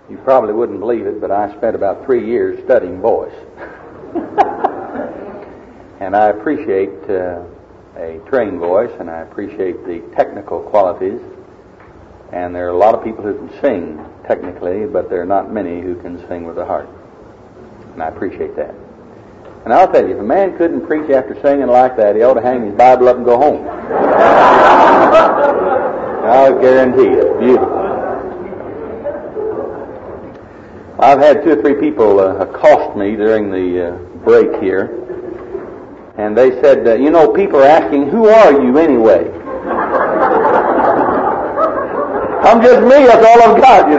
You probably wouldn't believe it, but I spent about 3 years studying voice. And I appreciate a trained voice, and I appreciate the technical qualities. And there are a lot of people who can sing technically, but there are not many who can sing with the heart. And I appreciate that. And I'll tell you, if a man couldn't preach after singing like that, he ought to hang his Bible up and go home. I'll guarantee you, it's beautiful. I've had 2 or 3 people accost me during the break here, and they said, people are asking, who are you anyway? I'm just me, that's all I've got,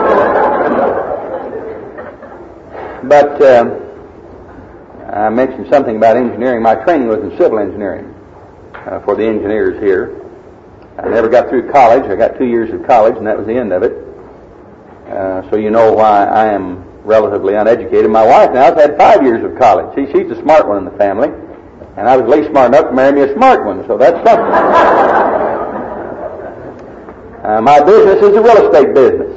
But I mentioned something about engineering. My training was in civil engineering for the engineers here. I never got through college. I got 2 years of college, and that was the end of it. So you know why I am relatively uneducated. My wife now has had 5 years of college. See, she's the smart one in the family, and I was at least smart enough to marry me a smart one, so that's something. My business is a real estate business.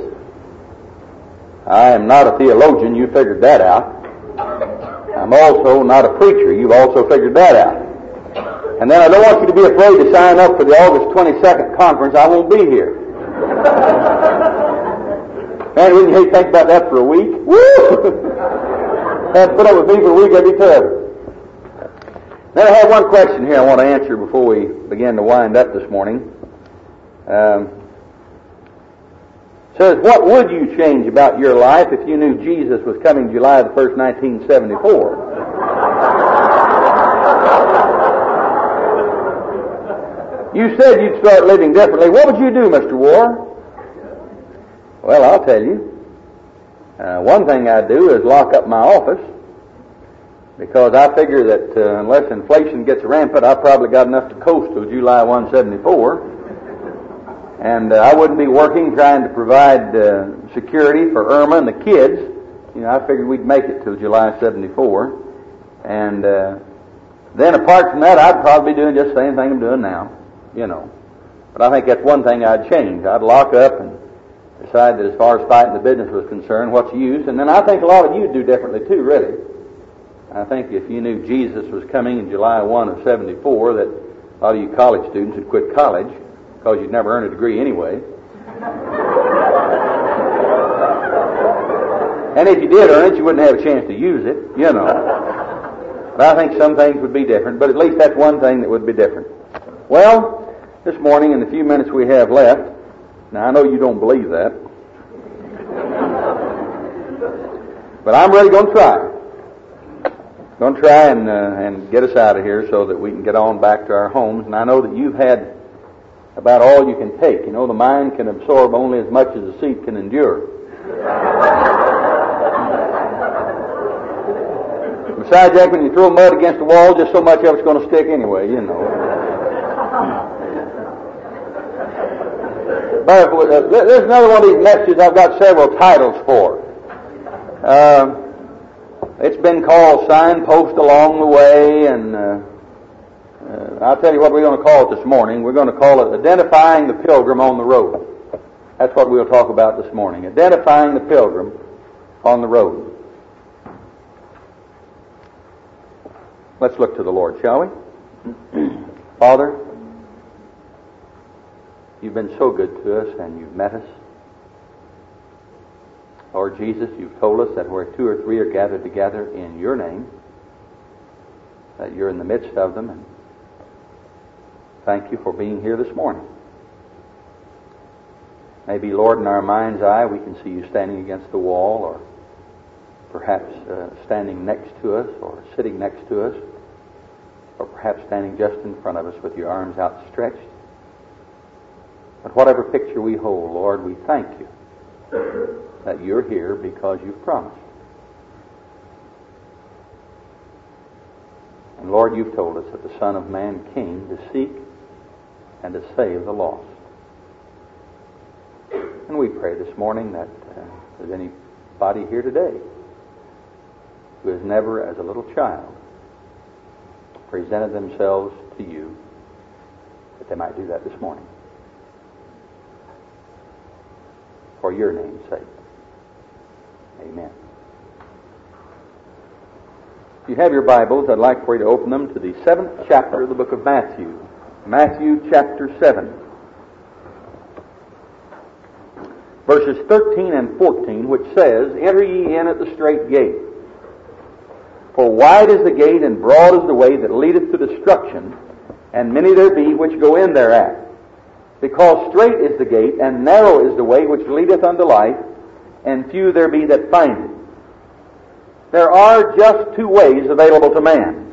I am not a theologian. You figured that out. I'm also not a preacher. You've also figured that out. And then I don't want you to be afraid to sign up for the August 22nd conference. I won't be here. Man, wouldn't you think about that for a week? Woo! Had to put up with me for a week, that'd be terrible. Then I have one question here I want to answer before we begin to wind up this morning. Says, what would you change about your life if you knew Jesus was coming July the 1st, 1974? You said you'd start living differently. What would you do, Mr. War? Well, I'll tell you. One thing I'd do is lock up my office, because I figure that unless inflation gets rampant, I've probably got enough to coast till July 174. And I wouldn't be working trying to provide security for Irma and the kids. I figured we'd make it till July 74. And then apart from that, I'd probably be doing just the same thing I'm doing now, But I think that's one thing I'd change. I'd lock up and decide that as far as fighting the business was concerned, what's the use? And then I think a lot of you would do differently too, really. I think if you knew Jesus was coming in July 1 of 74, that a lot of you college students would quit college, because you'd never earn a degree anyway. And if you did earn it, you wouldn't have a chance to use it, But I think some things would be different, but at least that's one thing that would be different. Well, this morning, in the few minutes we have left, now I know you don't believe that, but I'm really going to try. Going to try and get us out of here so that we can get on back to our homes. And I know that you've had about all you can take. The mind can absorb only as much as the seat can endure. Besides that, when you throw mud against the wall, just so much of it's going to stick anyway, But there's another one of these messages I've got several titles for. It's been called Signpost Along the Way, and I'll tell you what we're going to call it this morning. We're going to call it Identifying the Pilgrim on the Road. That's what we'll talk about this morning. Identifying the Pilgrim on the Road. Let's look to the Lord, shall we? Father, you've been so good to us, and you've met us. Lord Jesus, you've told us that where 2 or 3 are gathered together in your name, that you're in the midst of them, and thank you for being here this morning. Maybe, Lord, in our mind's eye, we can see you standing against the wall, or perhaps standing next to us, or sitting next to us, or perhaps standing just in front of us with your arms outstretched. But whatever picture we hold, Lord, we thank you that you're here because you've promised. And Lord, you've told us that the Son of Man came to seek and to save the lost. And we pray this morning that if there's anybody here today who has never, as a little child, presented themselves to you, that they might do that this morning. For your name's sake. Amen. If you have your Bibles, I'd like for you to open them to the 7th chapter of the book of Matthew. Matthew chapter 7. Verses 13 and 14, which says, "Enter ye in at the strait gate. For wide is the gate, and broad is the way that leadeth to destruction, and many there be which go in thereat. Because strait is the gate, and narrow is the way which leadeth unto life, and few there be that find it." There are just two ways available to man.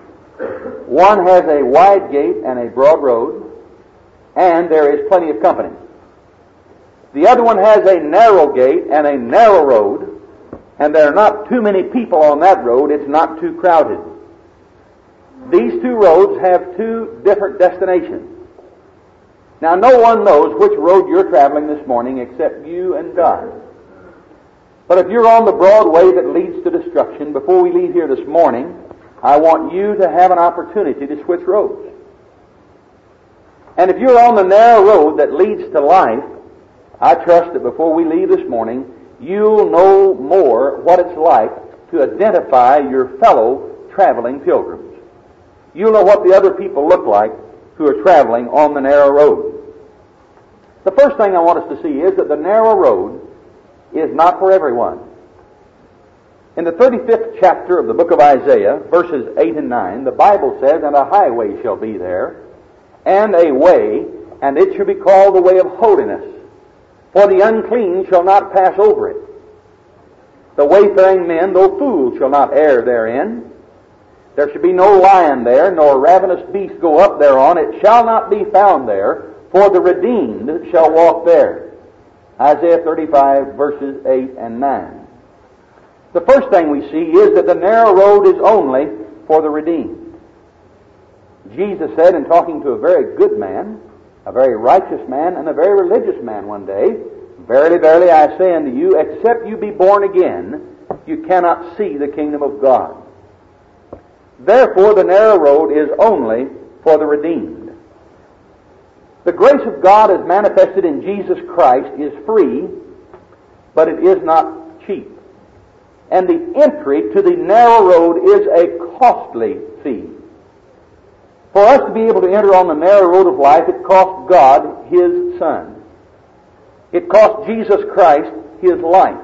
One has a wide gate and a broad road, and there is plenty of company. The other one has a narrow gate and a narrow road, and there are not too many people on that road. It's not too crowded. These two roads have two different destinations. Now, no one knows which road you're traveling this morning except you and God. But if you're on the broad way that leads to destruction, before we leave here this morning, I want you to have an opportunity to switch roads. And if you're on the narrow road that leads to life, I trust that before we leave this morning, you'll know more what it's like to identify your fellow traveling pilgrims. You'll know what the other people look like who are traveling on the narrow road. The first thing I want us to see is that the narrow road is not for everyone. In the 35th chapter of the book of Isaiah, verses 8 and 9, the Bible says, "And a highway shall be there, and a way, and it shall be called the way of holiness. For the unclean shall not pass over it. The wayfaring men, though fools, shall not err therein. There shall be no lion there, nor ravenous beast go up thereon. It shall not be found there, for the redeemed shall walk there." Isaiah 35, verses 8 and 9. The first thing we see is that the narrow road is only for the redeemed. Jesus said in talking to a very good man, a very righteous man, and a very religious man one day, "Verily, verily, I say unto you, except you be born again, you cannot see the kingdom of God." Therefore, the narrow road is only for the redeemed. The grace of God as manifested in Jesus Christ is free, but it is not cheap. And the entry to the narrow road is a costly fee. For us to be able to enter on the narrow road of life, it cost God His Son. It cost Jesus Christ His life.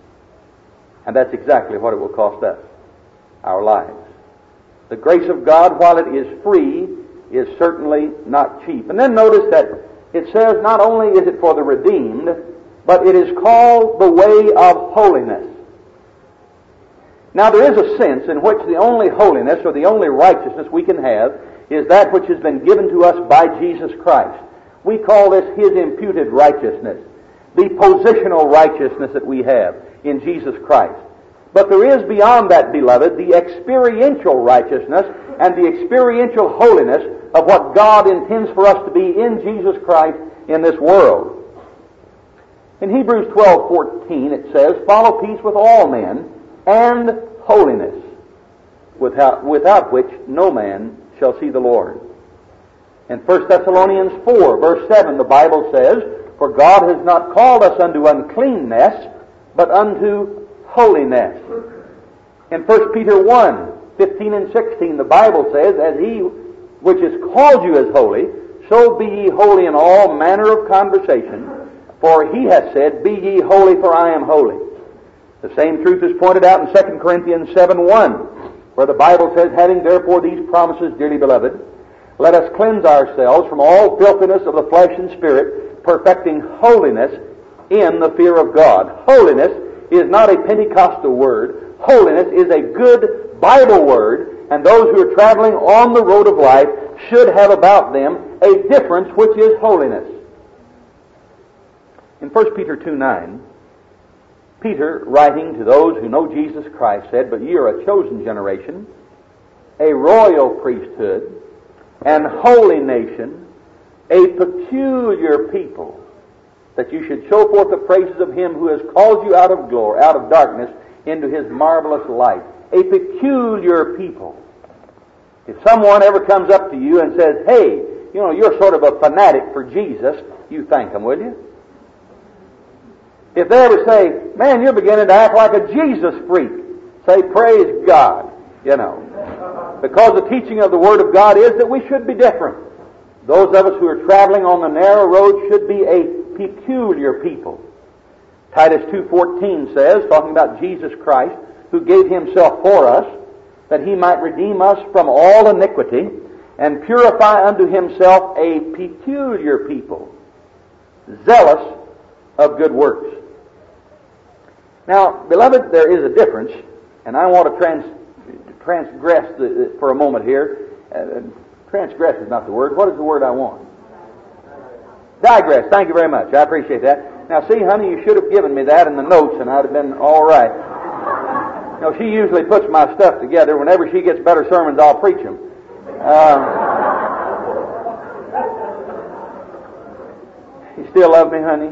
And that's exactly what it will cost us, our lives. The grace of God, while it is free, is certainly not cheap. And then notice that it says not only is it for the redeemed, but it is called the way of holiness. Now there is a sense in which the only holiness or the only righteousness we can have is that which has been given to us by Jesus Christ. We call this His imputed righteousness, the positional righteousness that we have in Jesus Christ. But there is beyond that, beloved, the experiential righteousness and the experiential holiness of what God intends for us to be in Jesus Christ in this world. In Hebrews 12:14 it says, "Follow peace with all men and holiness, without which no man shall see the Lord." In 1 Thessalonians 4, verse 7, the Bible says, "For God has not called us unto uncleanness, but unto holiness." In 1 Peter 1, 15 and 16, the Bible says, "As He which has called you is holy, so be ye holy in all manner of conversation, for He hath said, Be ye holy, for I am holy." The same truth is pointed out in 2 Corinthians 7:1, where the Bible says, "Having therefore these promises, dearly beloved, let us cleanse ourselves from all filthiness of the flesh and spirit, perfecting holiness in the fear of God." Holiness is not a Pentecostal word. Holiness is a good Bible word, and those who are traveling on the road of life should have about them a difference which is holiness. In 1 Peter 2:9, Peter, writing to those who know Jesus Christ, said, "But ye are a chosen generation, a royal priesthood, and holy nation, a peculiar people, that you should show forth the praises of Him who has called you out of glory, out of darkness, into His marvelous light." A peculiar people. If someone ever comes up to you and says, "Hey, you're sort of a fanatic for Jesus," you thank them, will you? If they ever say, man, you're beginning to act like a Jesus freak, say, praise God, you know. Because the teaching of the Word of God is that we should be different. Those of us who are traveling on the narrow road should be a peculiar people. Titus 2:14 says, talking about Jesus Christ, who gave Himself for us, that He might redeem us from all iniquity, and purify unto Himself a peculiar people, zealous of good works. Now, beloved, there is a difference, and I want to transgress for a moment here. Transgress is not the word. What is the word I want? Digress. Thank you very much. I appreciate that. Now, see, honey, you should have given me that in the notes, and I'd have been all right. You know, she usually puts my stuff together. Whenever she gets better sermons, I'll preach them. You still love me, honey?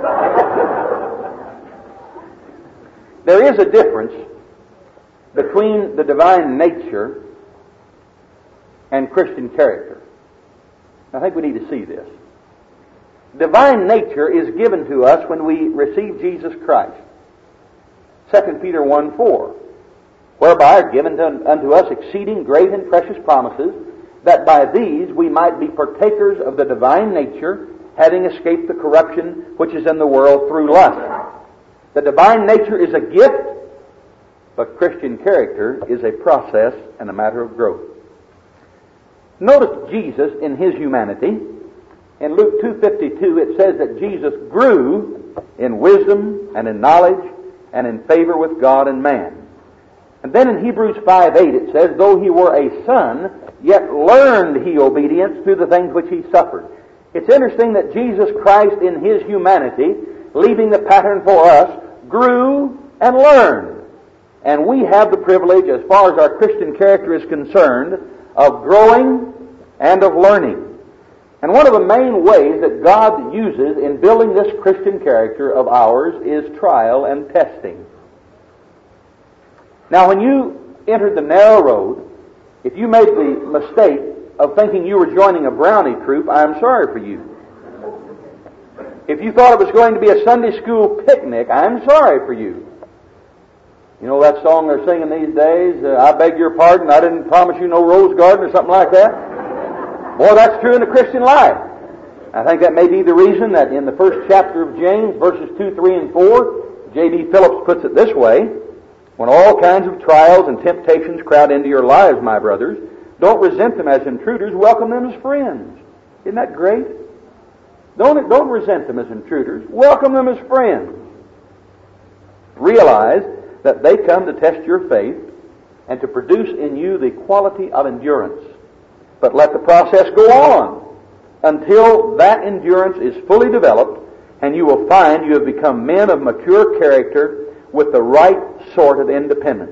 There is a difference between the divine nature and Christian character. I think we need to see this. Divine nature is given to us when we receive Jesus Christ. 2 Peter 1:4, whereby are given unto us exceeding great and precious promises, that by these we might be partakers of the divine nature, having escaped the corruption which is in the world through lust. The divine nature is a gift, but Christian character is a process and a matter of growth. Notice Jesus in His humanity. In Luke 2:52 it says that Jesus grew in wisdom and in knowledge and in favor with God and man. And then in Hebrews 5:8 it says, though He were a son, yet learned He obedience through the things which He suffered. It's interesting that Jesus Christ in His humanity, leaving the pattern for us, grew and learned. And we have the privilege, as far as our Christian character is concerned, of growing and of learning. And one of the main ways that God uses in building this Christian character of ours is trial and testing. Now, when you entered the narrow road, if you made the mistake of thinking you were joining a brownie troop, I'm sorry for you. If you thought it was going to be a Sunday school picnic, I'm sorry for you. You know that song they're singing these days, I beg your pardon, I didn't promise you no rose garden, or something like that? Boy, that's true in the Christian life. I think that may be the reason that in the first chapter of James, verses 2, 3, and 4, J.B. Phillips puts it this way, when all kinds of trials and temptations crowd into your lives, my brothers, don't resent them as intruders, welcome them as friends. Isn't that great? Don't resent them as intruders, welcome them as friends. Realize that they come to test your faith and to produce in you the quality of endurance. But let the process go on until that endurance is fully developed, and you will find you have become men of mature character with the right sort of independence.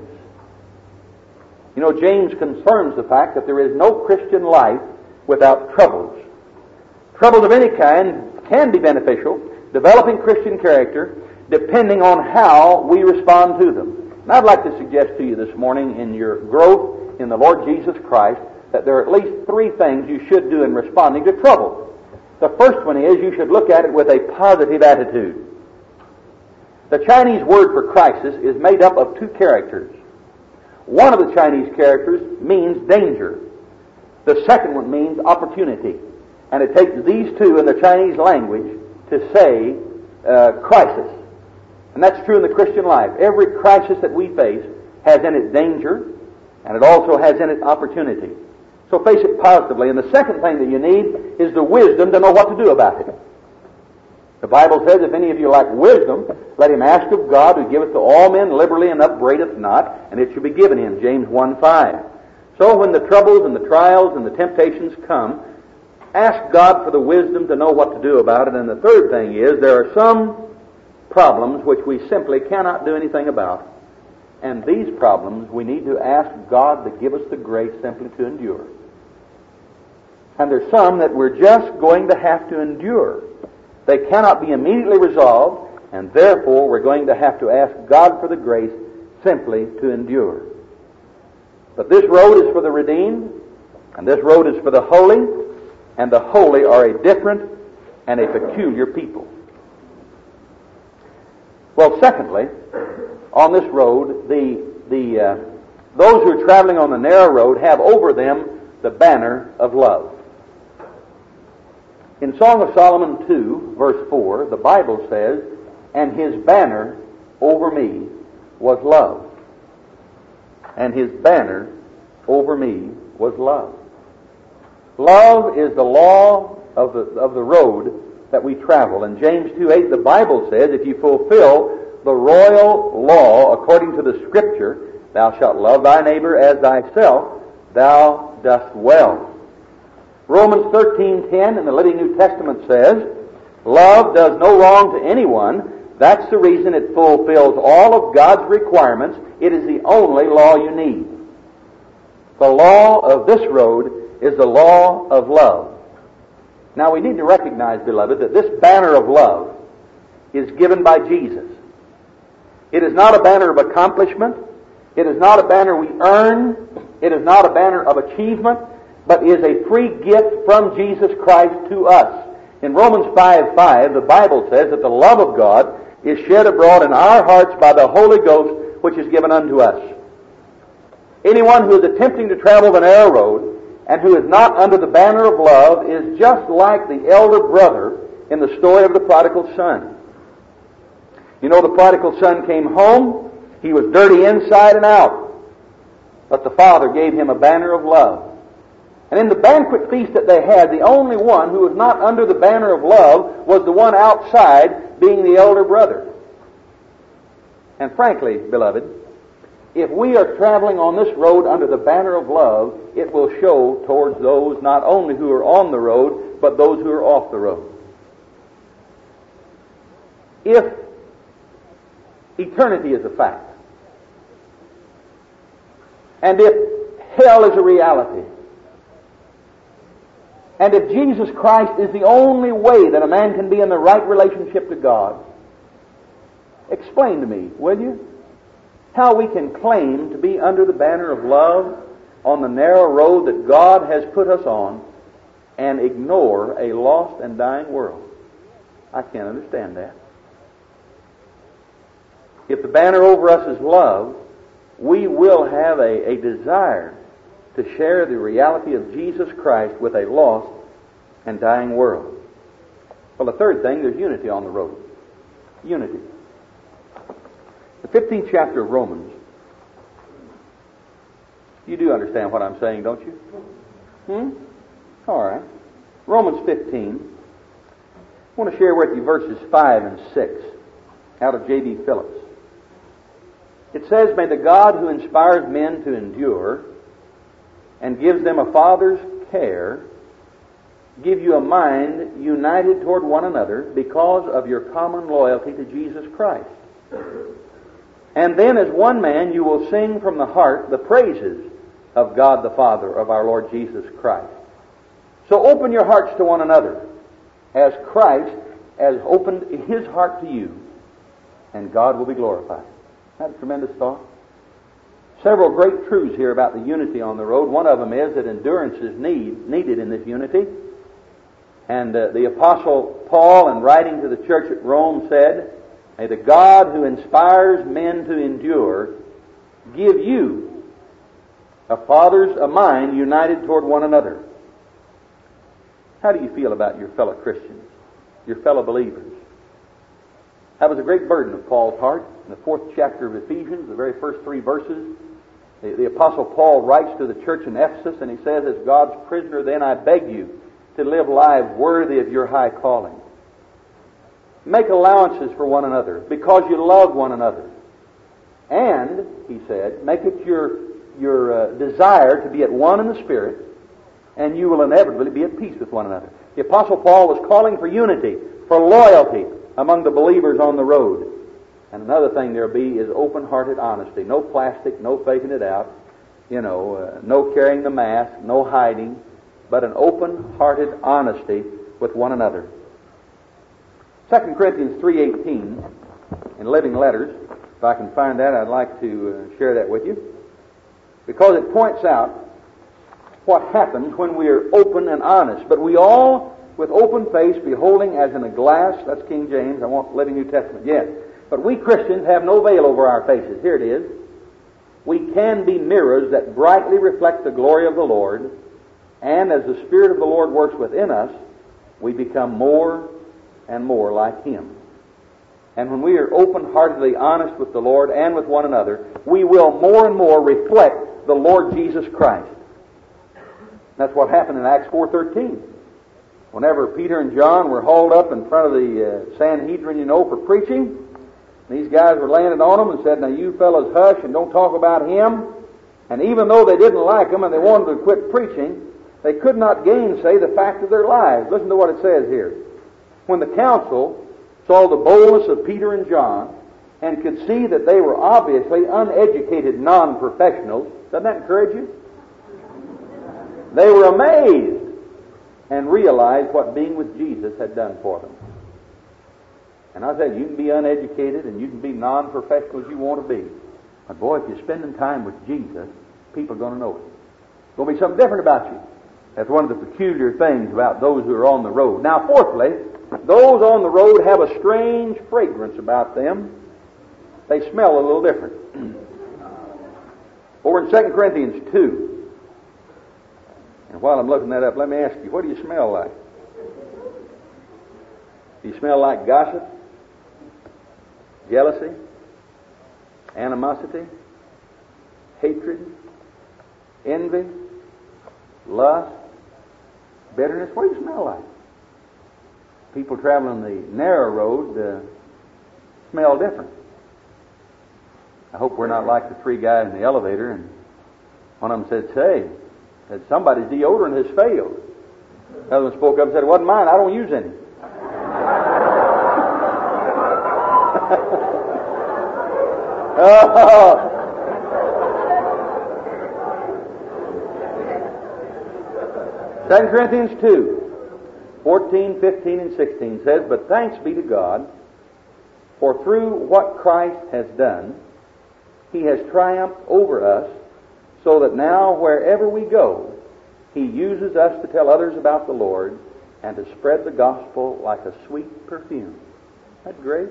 You know, James confirms the fact that there is no Christian life without troubles. Troubles of any kind can be beneficial, developing Christian character, depending on how we respond to them. And I'd like to suggest to you this morning, in your growth in the Lord Jesus Christ, that there are at least three things you should do in responding to trouble. The first one is you should look at it with a positive attitude. The Chinese word for crisis is made up of two characters. One of the Chinese characters means danger. The second one means opportunity. And it takes these two in the Chinese language to say crisis. And that's true in the Christian life. Every crisis that we face has in it danger, and it also has in it opportunity. So face it positively. And the second thing that you need is the wisdom to know what to do about it. The Bible says, if any of you lack wisdom, let him ask of God, who giveth to all men liberally and upbraideth not, and it shall be given him. James 1:5. So when the troubles and the trials and the temptations come, ask God for the wisdom to know what to do about it. And the third thing is, there are some problems which we simply cannot do anything about. And these problems we need to ask God to give us the grace simply to endure. And there's some that we're just going to have to endure. They cannot be immediately resolved, and therefore we're going to have to ask God for the grace simply to endure. But this road is for the redeemed, and this road is for the holy, and the holy are a different and a peculiar people. Well, secondly, on this road, those who are traveling on the narrow road have over them the banner of love. In Song of Solomon 2, verse 4, the Bible says, "And his banner over me was love." And his banner over me was love. Love is the law of the road that we travel. In James 2:8, the Bible says, if you fulfill the royal law according to the Scripture, thou shalt love thy neighbor as thyself, thou dost well. Romans 13:10 in the Living New Testament says, love does no wrong to anyone. That's the reason it fulfills all of God's requirements. It is the only law you need. The law of this road is the law of love. Now we need to recognize, beloved, that this banner of love is given by Jesus. It is not a banner of accomplishment. It is not a banner we earn. It is not a banner of achievement, but is a free gift from Jesus Christ to us. In Romans 5:5, the Bible says that the love of God is shed abroad in our hearts by the Holy Ghost, which is given unto us. Anyone who is attempting to travel the narrow road and who is not under the banner of love is just like the elder brother in the story of the prodigal son. You know, the prodigal son came home. He was dirty inside and out. But the father gave him a banner of love. And in the banquet feast that they had, the only one who was not under the banner of love was the one outside, being the elder brother. And frankly, beloved, if we are traveling on this road under the banner of love, it will show towards those not only who are on the road, but those who are off the road. If eternity is a fact, and if hell is a reality, and if Jesus Christ is the only way that a man can be in the right relationship to God, explain to me, will you, how we can claim to be under the banner of love on the narrow road that God has put us on and ignore a lost and dying world. I can't understand that. If the banner over us is love, we will have a desire to share the reality of Jesus Christ with a lost and dying world. Well, the third thing, there's unity on the road. Unity. The 15th chapter of Romans. You do understand what I'm saying, don't you? All right. Romans 15. I want to share with you verses 5 and 6 out of J.B. Phillips. It says, "May the God who inspires men to endure and gives them a father's care give you a mind united toward one another because of your common loyalty to Jesus Christ. And then as one man you will sing from the heart the praises of God the Father of our Lord Jesus Christ. So open your hearts to one another as Christ has opened His heart to you, and God will be glorified." Isn't that a tremendous thought? Several great truths here about the unity on the road. One of them is that endurance is needed in this unity. And the Apostle Paul, in writing to the church at Rome, said, "May the God who inspires men to endure give you a mind united toward one another." How do you feel about your fellow Christians, your fellow believers? That was a great burden of Paul's heart. In the 4th chapter of Ephesians, the very first 3 verses, the Apostle Paul writes to the church in Ephesus, and he says, "As God's prisoner, then I beg you to live lives worthy of your high calling. Make allowances for one another because you love one another. And," he said, "make it your desire to be at one in the Spirit, and you will inevitably be at peace with one another." The Apostle Paul was calling for unity, for loyalty among the believers on the road. And another thing there'll be is open-hearted honesty. No plastic, no faking it out, no carrying the mask, no hiding, but an open-hearted honesty with one another. 2 Corinthians 3:18 in Living Letters, if I can find that, I'd like to share that with you, because it points out what happens when we are open and honest. "But we all, with open face, beholding as in a glass," that's King James, I want Living New Testament, yes. But we Christians have no veil over our faces. Here it is. We can be mirrors that brightly reflect the glory of the Lord, and as the Spirit of the Lord works within us, we become more and more like Him. And when we are open-heartedly honest with the Lord and with one another, we will more and more reflect the Lord Jesus Christ. That's what happened in Acts 4:13. Whenever Peter and John were hauled up in front of the Sanhedrin, for preaching, these guys were laying it on them and said, "Now you fellows hush and don't talk about him." And even though they didn't like him and they wanted to quit preaching, they could not gainsay the fact of their lives. Listen to what it says here. When the council saw the boldness of Peter and John and could see that they were obviously uneducated non-professionals, doesn't that encourage you? They were amazed and realized what being with Jesus had done for them. And I said, you can be uneducated and you can be non-professional as you want to be. But boy, if you're spending time with Jesus, people are going to know it. There's going to be something different about you. That's one of the peculiar things about those who are on the road. Now, fourthly, those on the road have a strange fragrance about them. They smell a little different. Over in 2 Corinthians 2, and while I'm looking that up, let me ask you, what do you smell like? Do you smell like gossip, jealousy, animosity, hatred, envy, lust, bitterness? What do you smell like? People traveling the narrow road smell different. I hope we're not like the three guys in the elevator, and one of them said, "Say, that somebody's deodorant has failed." The other one spoke up and said, "It wasn't mine. I don't use any." Second Corinthians 2, 14, 15, and 16 says, "But thanks be to God, for through what Christ has done, He has triumphed over us, so that now wherever we go, He uses us to tell others about the Lord and to spread the gospel like a sweet perfume." Isn't that great?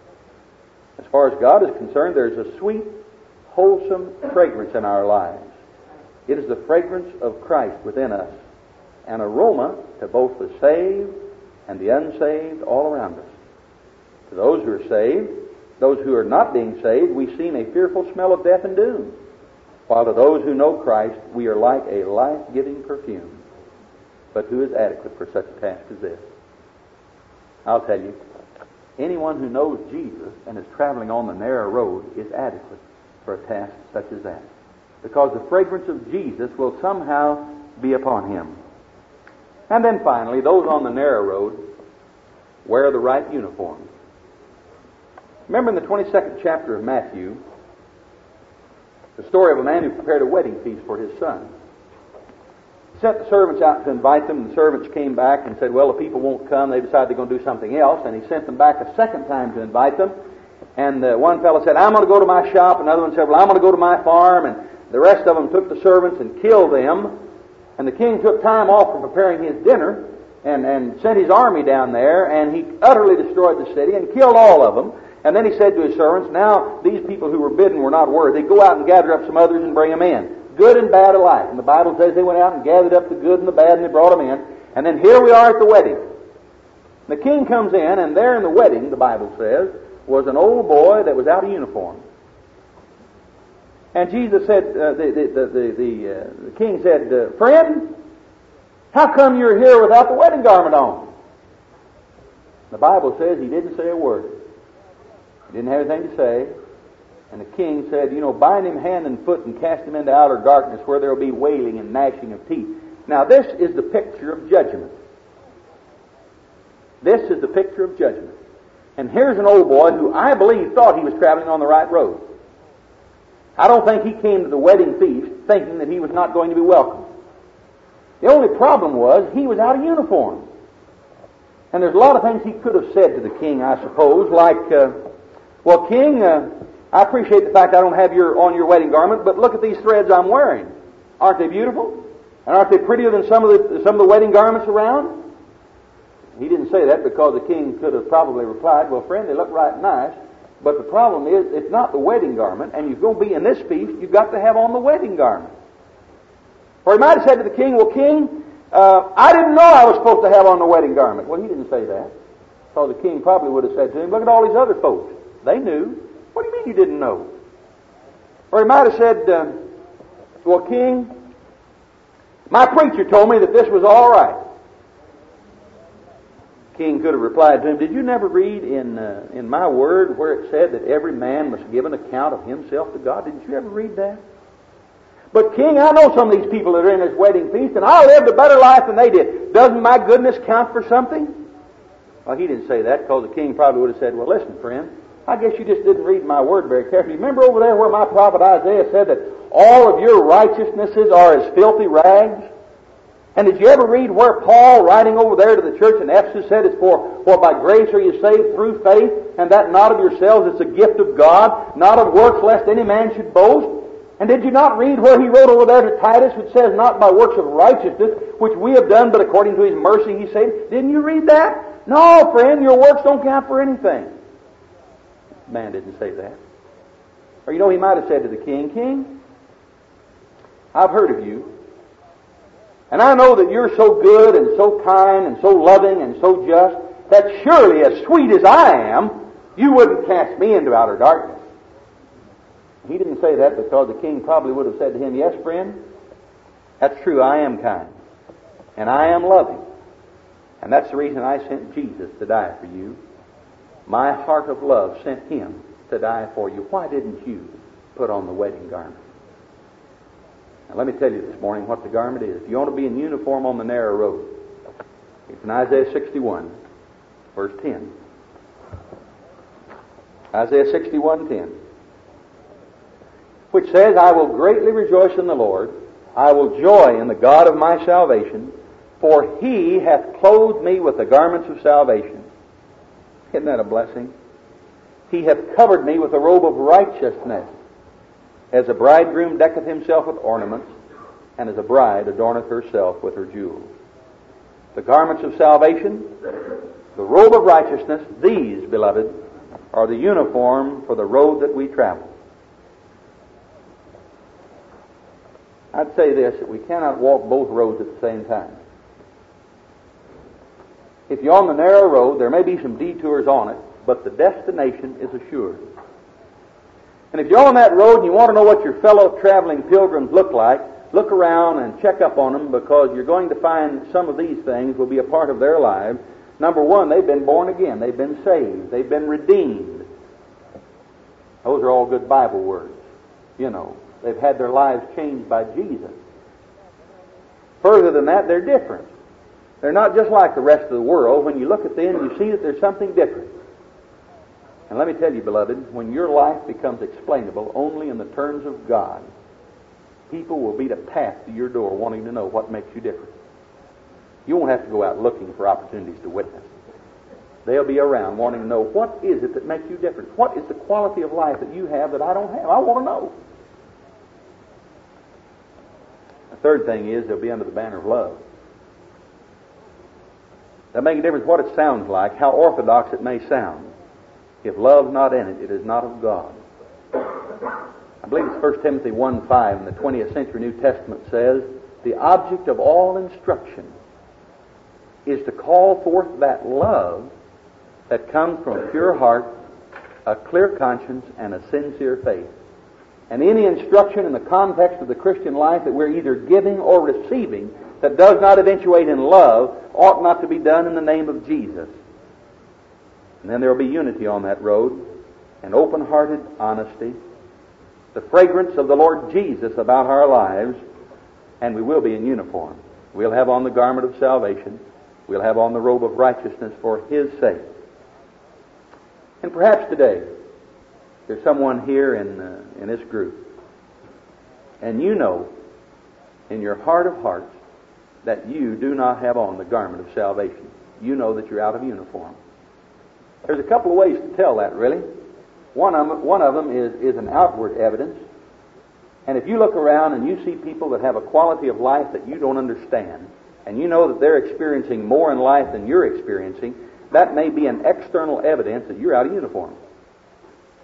As far as God is concerned, there's a sweet, wholesome fragrance in our lives. It is the fragrance of Christ within us, an aroma to both the saved and the unsaved all around us. To those who are saved, those who are not being saved, we seem a fearful smell of death and doom. While to those who know Christ, we are like a life-giving perfume. But who is adequate for such a task as this? I'll tell you, anyone who knows Jesus and is traveling on the narrow road is adequate for a task such as that. Because the fragrance of Jesus will somehow be upon him. And then finally, those on the narrow road wear the right uniform. Remember in the 22nd chapter of Matthew, the story of a man who prepared a wedding feast for his son. He sent the servants out to invite them, and the servants came back and said, well, the people won't come. They decided they're going to do something else, and he sent them back a second time to invite them. And one fellow said, I'm going to go to my shop. Another one said, well, I'm going to go to my farm. And the rest of them took the servants and killed them. And the king took time off from preparing his dinner and sent his army down there, and he utterly destroyed the city and killed all of them. And then he said to his servants, now these people who were bidden were not worthy. Go out and gather up some others and bring them in. Good and bad alike. And the Bible says they went out and gathered up the good and the bad and they brought them in. And then here we are at the wedding. The king comes in, and there in the wedding, the Bible says, was an old boy that was out of uniform. And Jesus said, the king said, friend, how come you're here without the wedding garment on? The Bible says he didn't say a word. He didn't have anything to say. And the king said, bind him hand and foot and cast him into outer darkness where there will be wailing and gnashing of teeth. Now this is the picture of judgment. This is the picture of judgment. And here's an old boy who I believe thought he was traveling on the right road. I don't think he came to the wedding feast thinking that he was not going to be welcome. The only problem was he was out of uniform. And there's a lot of things he could have said to the king, I suppose, like, well, king, I appreciate the fact I don't have on your wedding garment, but look at these threads I'm wearing. Aren't they beautiful? And aren't they prettier than some of the wedding garments around? He didn't say that because the king could have probably replied, well, friend, they look right nice, But the problem is, it's not the wedding garment, and you're going to be in this feast, you've got to have on the wedding garment. Or he might have said to the king, well, king, I didn't know I was supposed to have on the wedding garment. Well, he didn't say that. So the king probably would have said to him, look at all these other folks. They knew. What do you mean you didn't know? Or he might have said, well, king, my preacher told me that this was all right. King could have replied to him, did you never read in my word where it said that every man must give an account of himself to God? Didn't you ever read that? But king, I know some of these people that are in this wedding feast, and I lived a better life than they did. Doesn't my goodness count for something? Well, he didn't say that, because the king probably would have said, well, listen, friend, I guess you just didn't read my word very carefully. Remember over there where my prophet Isaiah said that all of your righteousnesses are as filthy rags? And did you ever read where Paul, writing over there to the church in Ephesus, said it's for by grace are you saved through faith, and that not of yourselves, it's a gift of God, not of works, lest any man should boast? And did you not read where he wrote over there to Titus, which says, not by works of righteousness, which we have done, but according to his mercy he saved? Didn't you read that? No, friend, your works don't count for anything. Man didn't say that. Or he might have said to the king, King, I've heard of you. And I know that you're so good and so kind and so loving and so just that surely, as sweet as I am, you wouldn't cast me into outer darkness. He didn't say that because the king probably would have said to him, yes, friend, that's true, I am kind. And I am loving. And that's the reason I sent Jesus to die for you. My heart of love sent him to die for you. Why didn't you put on the wedding garment? Now let me tell you this morning what the garment is. If you want to be in uniform on the narrow road, it's in Isaiah 61, verse 10. Isaiah 61:10, which says, I will greatly rejoice in the Lord. I will joy in the God of my salvation, for he hath clothed me with the garments of salvation. Isn't that a blessing? He hath covered me with a robe of righteousness, as a bridegroom decketh himself with ornaments, and as a bride adorneth herself with her jewels. The garments of salvation, the robe of righteousness, these, beloved, are the uniform for the road that we travel. I'd say this, that we cannot walk both roads at the same time. If you're on the narrow road, there may be some detours on it, but the destination is assured. And if you're on that road and you want to know what your fellow traveling pilgrims look like, look around and check up on them, because you're going to find some of these things will be a part of their lives. Number one, they've been born again. They've been saved. They've been redeemed. Those are all good Bible words. They've had their lives changed by Jesus. Further than that, they're different. They're not just like the rest of the world. When you look at them, you see that there's something different. And let me tell you, beloved, when your life becomes explainable only in the terms of God, people will beat a path to your door wanting to know what makes you different. You won't have to go out looking for opportunities to witness. They'll be around wanting to know, what is it that makes you different? What is the quality of life that you have that I don't have? I want to know. The third thing is they'll be under the banner of love. That makes a difference what it sounds like, how orthodox it may sound. If love's not in it, it is not of God. I believe it's 1 Timothy 1:5 in the 20th century New Testament says, the object of all instruction is to call forth that love that comes from a pure heart, a clear conscience, and a sincere faith. And any instruction in the context of the Christian life that we're either giving or receiving that does not eventuate in love ought not to be done in the name of Jesus. And then there will be unity on that road, and open-hearted honesty, the fragrance of the Lord Jesus about our lives, and we will be in uniform. We'll have on the garment of salvation. We'll have on the robe of righteousness for His sake. And perhaps today, there's someone here in this group, and you know in your heart of hearts that you do not have on the garment of salvation. You know that you're out of uniform. There's a couple of ways to tell that, really. One of them is an outward evidence. And if you look around and you see people that have a quality of life that you don't understand, and you know that they're experiencing more in life than you're experiencing, that may be an external evidence that you're out of uniform.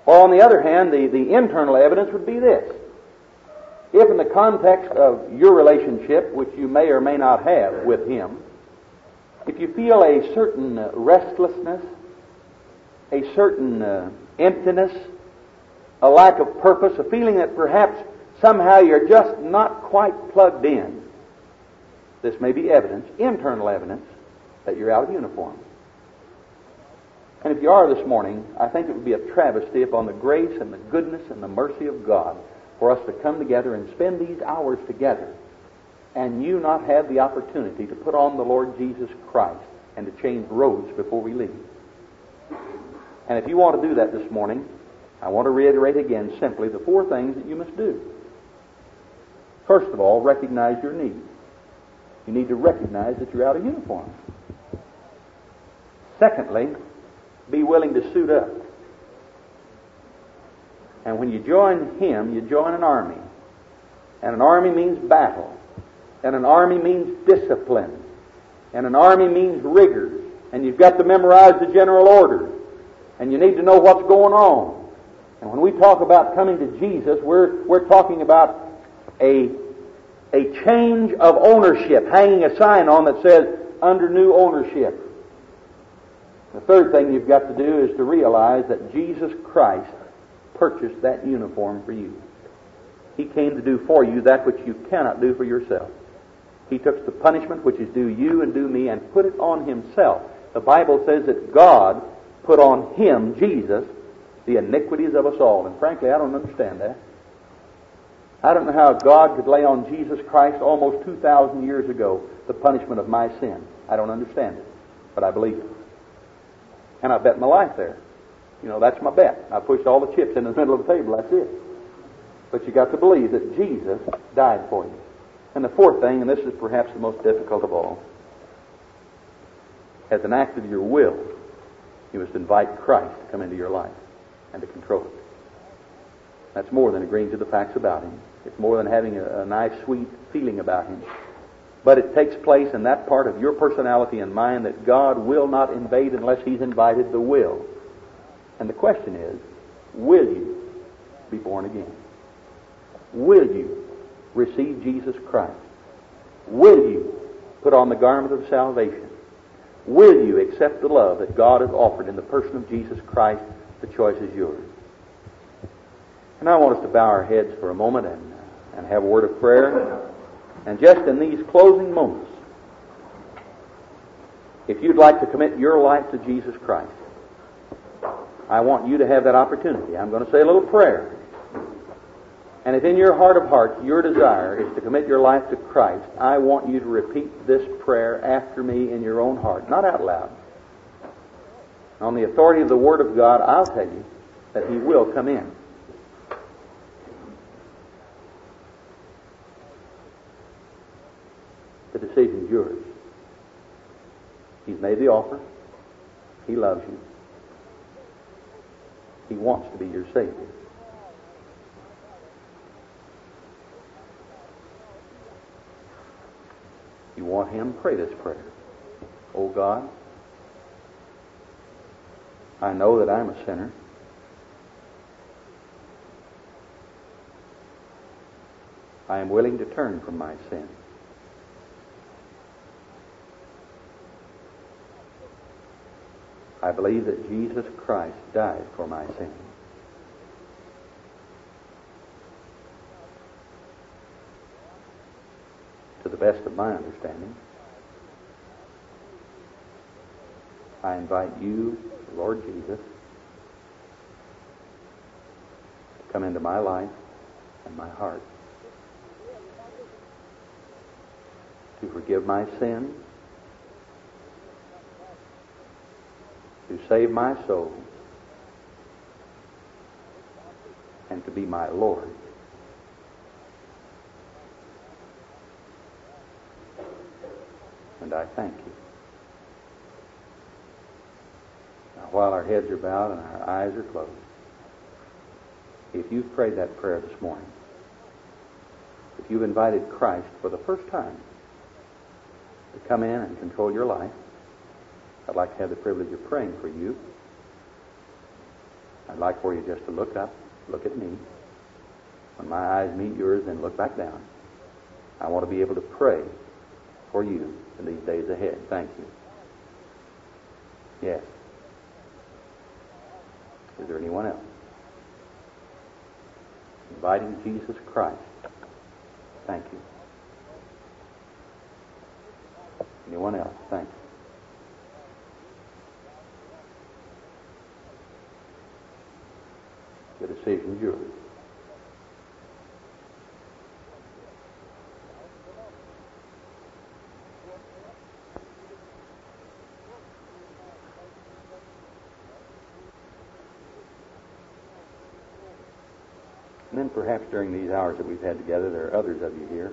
Or on the other hand, the internal evidence would be this. If in the context of your relationship, which you may or may not have with Him, if you feel a certain restlessness, a certain emptiness, a lack of purpose, a feeling that perhaps somehow you're just not quite plugged in, this may be evidence, internal evidence, that you're out of uniform. And if you are this morning, I think it would be a travesty upon the grace and the goodness and the mercy of God for us to come together and spend these hours together and you not have the opportunity to put on the Lord Jesus Christ and to change roads before we leave. And if you want to do that this morning, I want to reiterate again simply the 4 things that you must do. First of all, recognize your need. You need to recognize that you're out of uniform. Secondly, be willing to suit up. And when you join Him, you join an army. And an army means battle. And an army means discipline. And an army means rigor. And you've got to memorize the general order. And you need to know what's going on. And when we talk about coming to Jesus, we're talking about a change of ownership, hanging a sign on that says, under new ownership. The third thing you've got to do is to realize that Jesus Christ purchased that uniform for you. He came to do for you that which you cannot do for yourself. He took the punishment which is due you and due me and put it on Himself. The Bible says that God put on Him, Jesus, the iniquities of us all. And frankly, I don't understand that. I don't know how God could lay on Jesus Christ almost 2,000 years ago the punishment of my sin. I don't understand it, but I believe it. And I bet my life there. You know, that's my bet. I pushed all the chips into the middle of the table. That's it. But you got to believe that Jesus died for you. And the fourth thing, and this is perhaps the most difficult of all, as an act of your will, you must invite Christ to come into your life and to control it. That's more than agreeing to the facts about Him. It's more than having a nice, sweet feeling about Him. But it takes place in that part of your personality and mind that God will not invade unless He's invited the will. And the question is, will you be born again? Will you receive Jesus Christ? Will you put on the garment of salvation? Will you accept the love that God has offered in the person of Jesus Christ? The choice is yours. And I want us to bow our heads for a moment and have a word of prayer. And just in these closing moments, if you'd like to commit your life to Jesus Christ, I want you to have that opportunity. I'm going to say a little prayer. And if in your heart of hearts your desire is to commit your life to Christ, I want you to repeat this prayer after me in your own heart, not out loud. On the authority of the Word of God, I'll tell you that He will come in. The decision's yours. He's made the offer. He loves you. He wants to be your Savior. You want Him? Pray this prayer. Oh God, I know that I'm a sinner. I am willing to turn from my sin. I believe that Jesus Christ died for my sin. To the best of my understanding, I invite you, Lord Jesus, to come into my life and my heart, to forgive my sins, to save my soul, and to be my Lord. And I thank you. Now, while our heads are bowed and our eyes are closed, if you've prayed that prayer this morning, if you've invited Christ for the first time to come in and control your life, I'd like to have the privilege of praying for you. I'd like for you just to look up, look at me. When my eyes meet yours, then look back down. I want to be able to pray for you in these days ahead. Thank you. Yes. Is there anyone else? Inviting Jesus Christ. Thank you. Anyone else? Thank you. The decision's yours. And then perhaps during these hours that we've had together, there are others of you here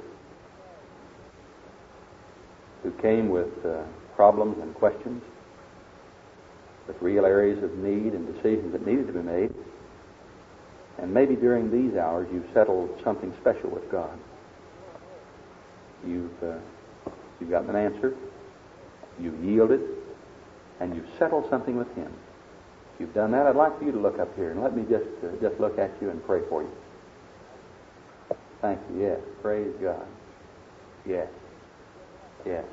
who came with problems and questions, with real areas of need and decisions that needed to be made. And maybe during these hours you've settled something special with God. You've gotten an answer, you've yielded, and you've settled something with Him. If you've done that, I'd like for you to look up here and let me just look at you and pray for you. Thank you. Yes. Praise God. Yes. Yes.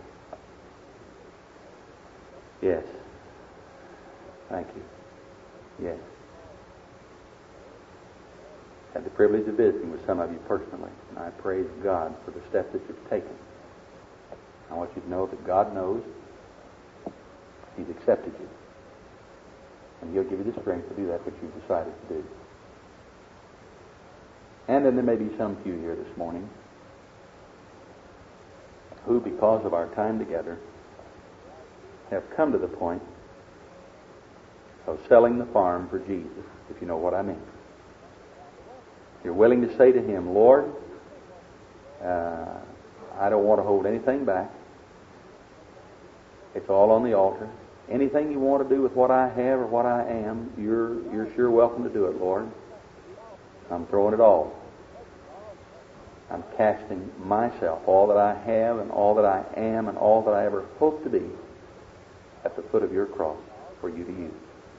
Yes. Thank you. Yes. Had the privilege of visiting with some of you personally, and I praise God for the steps that you've taken. I want you to know that God knows. He's accepted you. And He'll give you the strength to do that which you've decided to do. And then there may be some few here this morning who, because of our time together, have come to the point of selling the farm for Jesus, if you know what I mean. You're willing to say to Him, Lord, I don't want to hold anything back. It's all on the altar. Anything you want to do with what I have or what I am, you're sure welcome to do it, Lord. I'm throwing it all. I'm casting myself, all that I have and all that I am and all that I ever hope to be, at the foot of your cross for you to use.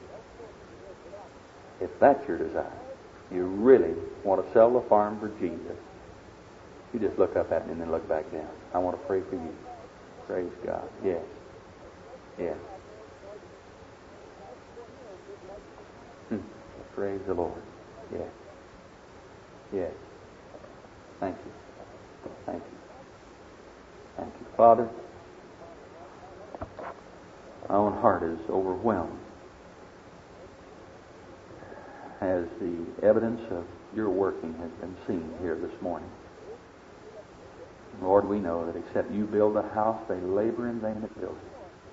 If that's your desire, you really want to sell the farm for Jesus, you just look up at me and then look back down. I want to pray for you. Praise God. Yes. Yes. Praise the Lord. Yes. Yes. Thank you. Thank you. Thank you. Father, my own heart is overwhelmed as the evidence of your working has been seen here this morning. Lord, we know that except you build a house, they labor in vain that build it.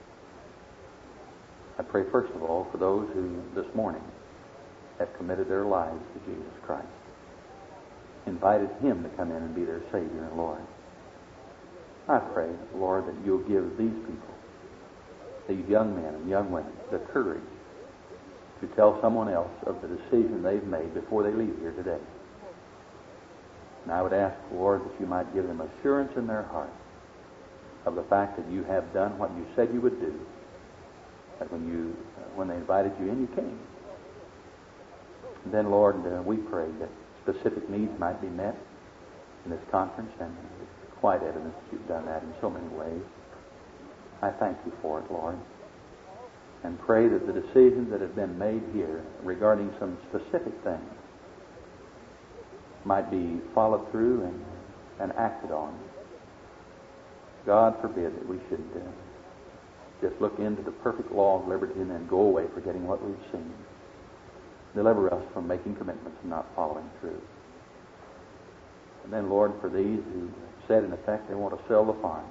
I pray first of all for those who this morning have committed their lives to Jesus Christ, invited Him to come in and be their Savior and Lord. I pray, Lord, that you'll give these people, these young men and young women, the courage to tell someone else of the decision they've made before they leave here today. And I would ask, Lord, that you might give them assurance in their heart of the fact that you have done what you said you would do, that when they invited you in, you came. And then, Lord, we pray that specific needs might be met in this conference, and it's quite evident that you've done that in so many ways. I thank you for it, Lord, and pray that the decisions that have been made here regarding some specific things might be followed through and acted on. God forbid that we should just look into the perfect law of liberty and then go away forgetting what we've seen. Deliver us from making commitments and not following through. And then, Lord, for these who said in effect they want to sell the farm,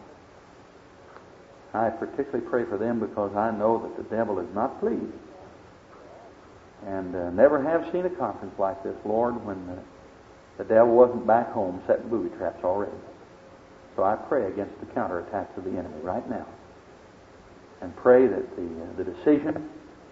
I particularly pray for them because I know that the devil is not pleased. And never have seen a conference like this, Lord, when the devil wasn't back home setting booby traps already. So I pray against the counterattacks of the enemy right now. And pray that the decision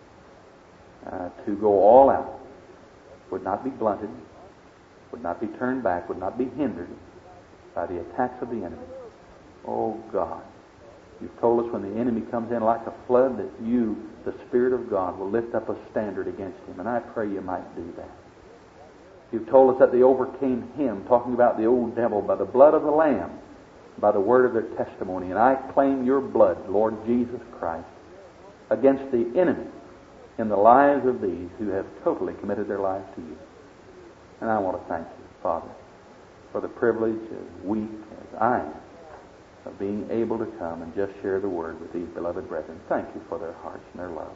to go all out would not be blunted, would not be turned back, would not be hindered by the attacks of the enemy. Oh God, You've told us when the enemy comes in like a flood that you, the Spirit of God, will lift up a standard against him. And I pray you might do that. You've told us that they overcame him, talking about the old devil, by the blood of the Lamb, by the word of their testimony. And I claim your blood, Lord Jesus Christ, against the enemy in the lives of these who have totally committed their lives to you. And I want to thank you, Father, for the privilege, as weak as I am, of being able to come and just share the word with these beloved brethren. Thank you for their hearts and their love.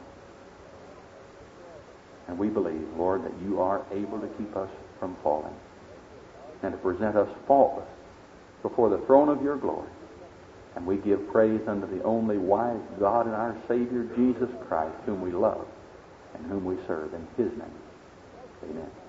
And we believe, Lord, that you are able to keep us from falling and to present us faultless before the throne of your glory. And we give praise unto the only wise God and our Savior, Jesus Christ, whom we love and whom we serve. In his name, amen.